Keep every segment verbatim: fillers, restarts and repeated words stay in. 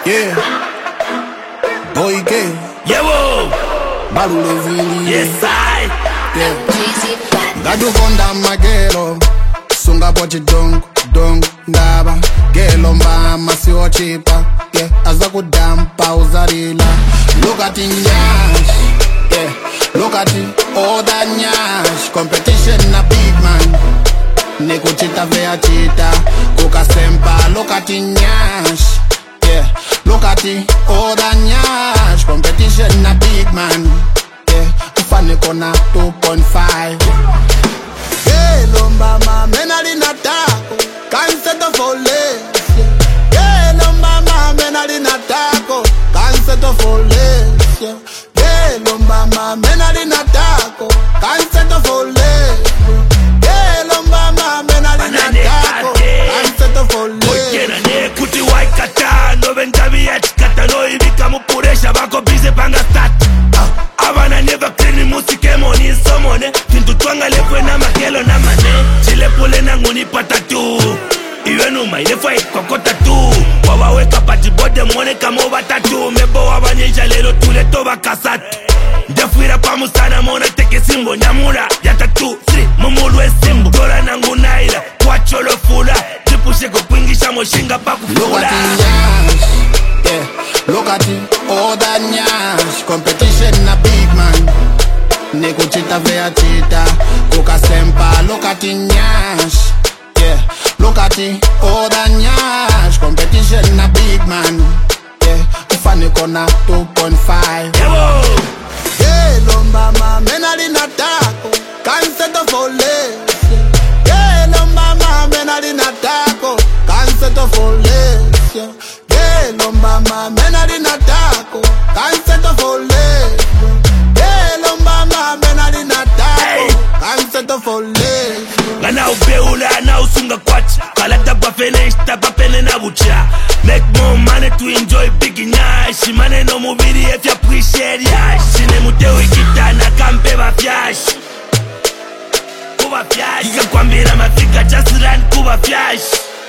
Yeah. Boy K. Yeah, whoa. Balulezili. Yes, I. Yeah. Gadu konda magelo. Sunga bochi dong, dong, ndaba. Gelo mama si ochipa. Yeah. Azaku dampa uzarila. Look at the nyash. Yeah. Look at it. All that nyash. Competition na big man. Neko chita vea chita. Kuka sempa. Look at the nyash. Yeah, look at it, all that nyash. Competition na big man. Yeah, ufane kona two point five. Yeah, lomba ma menali na tako. Can't settle for less. Yeah, lomba ma menali na tako. Can't settle for less. Yeah, lomba ma menali na tako. Can't settle for less. Yeah, lomba ma menali na tako. Can't settle for less. Kuti waikata, no ventavi ya chikata. No ibika mupuresha, bako bize panga start. Avana never clean musike moni somone. Tintu twanga lekwe na makelo na mane. Chile pule na nguni patatu. Iwe numa ile fwa ikokota tu. Wawaweka patibode mwone kama watatu. Mebo wabanyesha lelo tule toba kasatu. Ndefuira pamusana mona teke simbo nyamura. Yata two, three, mumulwe simbo. Dora nangu naila, kwa cholo fula. Pushe kupingisha moshinga pa kufula. Look at the nyash. Yeah, look at it, all that nyash. Competition na big man. Neko chita vea chita. Kuka sempa, look at the nyash. Yeah, look at it, all that nyash. Competition na big man. Yeah, ufane kona two point five. Yeah, lomba ma menali na tako. Can't settle for less. Yeah, lomba ma menali na tako. Can't settle for less. Yeah, lomba ma menali na tako. Can't settle for less. Yeah, lomba ma menali na tako. Can't settle for less. Gana ubeula na usunga kwacha. Kalata pa fene pa pene na bucha. Make more money to enjoy big nyash. Mane no mubiri if you appreciate yash. Sine muteo ikita na kampe ba fyash. Kuba fyash. Ika kwambira mafika just run kuba fyash.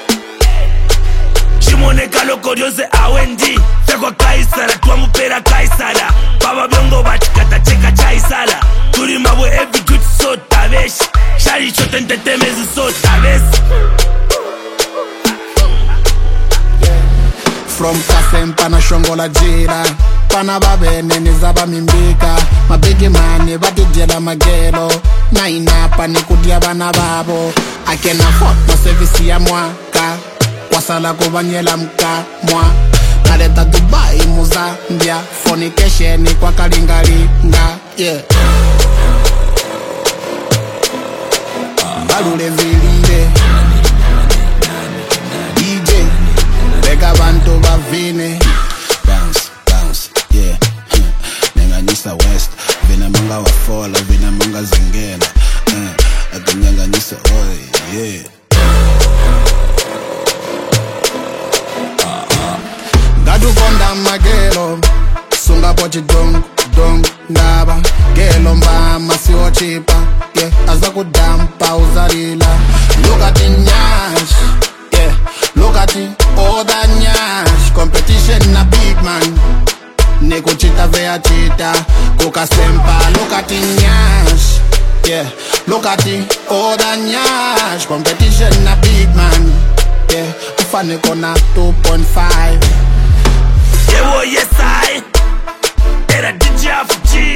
Shimone kaloko diose awendi. Fekwa kaisara tuwa mupera kaisara. Baba biongo batikata cheka chaisala. Turi mabwe every good so tabesh. Shari chote ntetemezi so tabesh. From Kasempa na shongola jira. Pana babene nizaba mimbika. Mabigi mani bati jela magelo. Na inapa ni kudia bana babo. Akena hot no service ya mwaka. Wasala kubanyela mka mwa. Kaleta Dubai Muzambia. Fornication kwa kalingalinga. Yeah. Balule zilile D J Bega bantu bavine. Bounce, bounce, yeah. Nenganisa West. Vina manga wa fola, vina manga zingena. uh, Akanyanganisa oi, yeah. Gadu konda magelo. Sunga bochi dong, dong, ndaba. Gelo mbama si ochipa. Yeah, azaku dampa uzarila. Look at the nyash. Yeah, look at it, all that nyash. Competition na big man. Neko chita vea chita. Kuka sempa, look at the nyash. Yeah, look at it, all that nyash. Competition na big man. Yeah, ufane kona two point five.